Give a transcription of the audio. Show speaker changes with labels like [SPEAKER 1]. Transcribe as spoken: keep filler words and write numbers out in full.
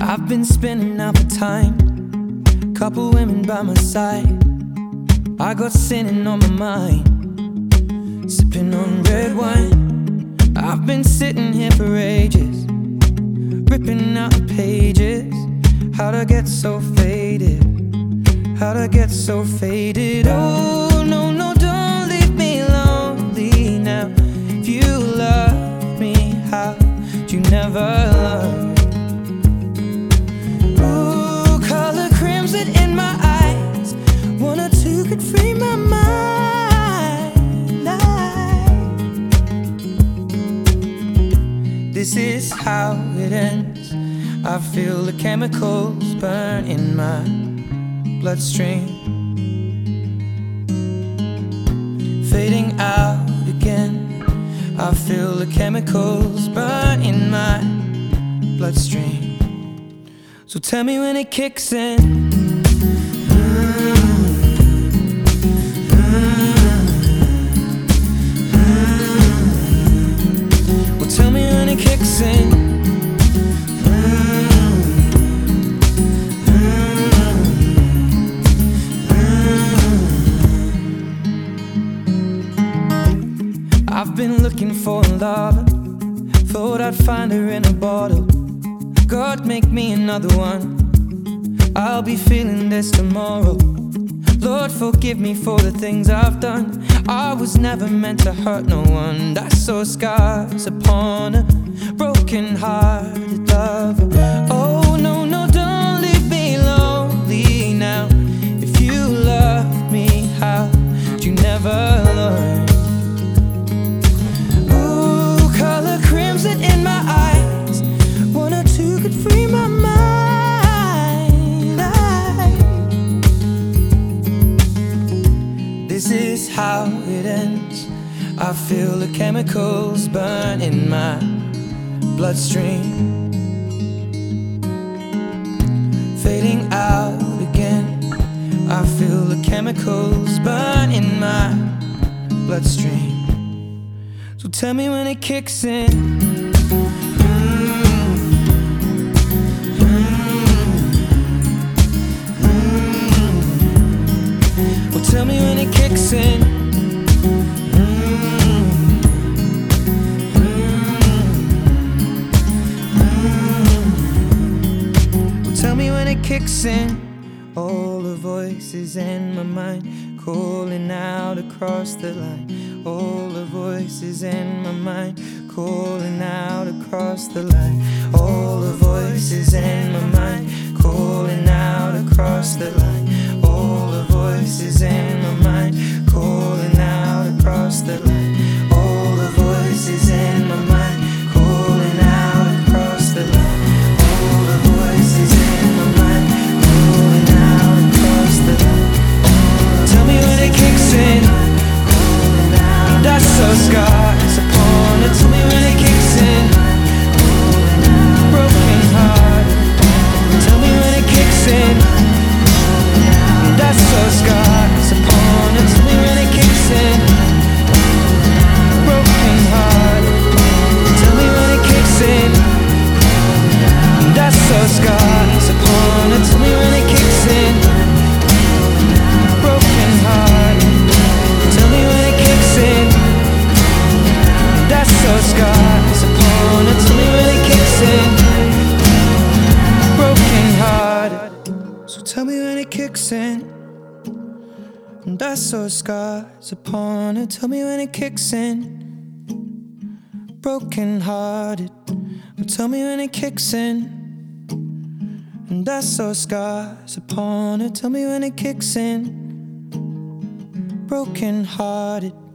[SPEAKER 1] I've been spending out the time, couple women by my side. I got sinning on my mind, sipping on red wine. I've been sitting here for ages, ripping out the pages. How'd I get so faded? How'd I get so faded? Oh, no, no, don't leave me lonely now. If you love me, how'd you never love me? Ooh, color crimson in my eyes. One or two could free my mind. This is how it ends. I feel the chemicals burn in my bloodstream, fading out again. I feel the chemicals burn in my bloodstream. So tell me when it kicks in. Well, tell me when it kicks in. I've been looking for a lover, thought I'd find her in a bottle. God, make me another one. I'll be feeling this tomorrow. Lord, forgive me for the things I've done. I was never meant to hurt no one. I saw scars upon a broken-hearted lover. Oh, no, no, don't leave me lonely now. If you love me, how'd you never learn? Crimson in my eyes, one or two could free my mind. This is how it ends. I feel the chemicals burn in my bloodstream, fading out again. I feel the chemicals burn in my bloodstream. So tell me when it kicks in. Well, tell me when it kicks in. Well, tell me when it kicks in. All the voices in my mind calling out across the line. All the voices in my mind calling out across the line. All the voices in my mind calling out across the line. All the voices in my mind calling out across the line. All the voices in my mind calling out across the line. All the voices in my mind calling out across the line. Tell me when it kicks in. That's so scars upon it. Tell me when it kicks in. Broken heart. Tell me when it kicks in. That's so scars upon it. Tell me when it kicks in. Broken heart. Tell me when it kicks in. That's so scars upon it. Tell me when it kicks in. Broken heart. Tell me when it kicks in. That's so scars upon it. Tell me when it kicks in. Broken hearted. So tell me when it kicks in. That's so scars upon it. Tell me when it kicks in. Broken hearted. Tell me when it kicks in. That's so scars upon it. Tell me when it kicks in. Broken hearted.